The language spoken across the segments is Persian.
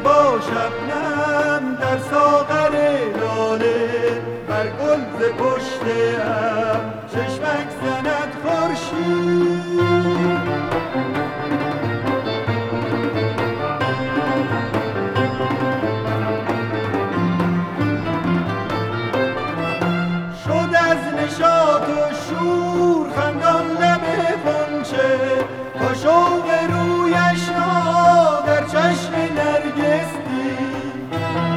صبا شبنم در ساغر لاله، بر گل ز پشت ابر چشمک زند خورشید. شد از نشاط و شور خندان لب غنچه، تا شوق رویش را در چشم نرگس دید.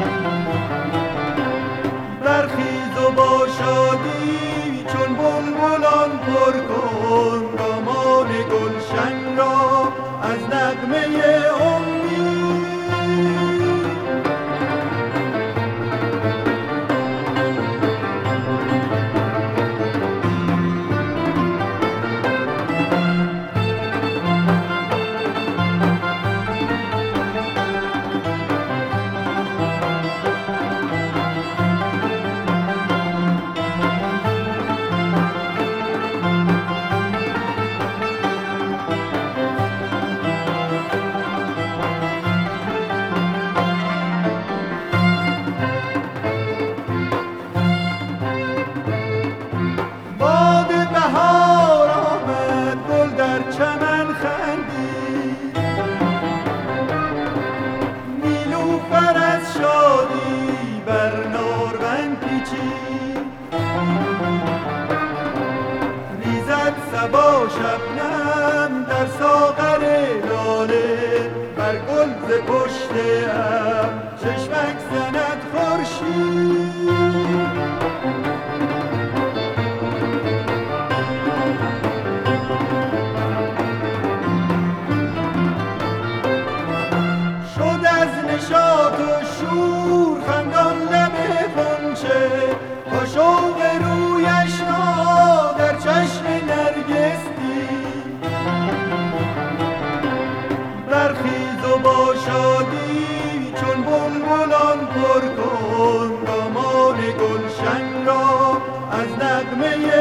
برخیز و با شادی چون بلبلان پر کن، دامان گلشن را از نغمه امید. چمن خندید، نیلوفر از شادی بر نارون پیچید. ریزد صبا شبنم در ساغر لاله، بر گل ز پشت ابر چشمک زند خورشید. نشاط و شور خندان لب غنچه، تا شوق رویش را در چشم نرگس دید. برخیز و با شادی چون بلبلان پر کن، دامان گلشن را از نغمه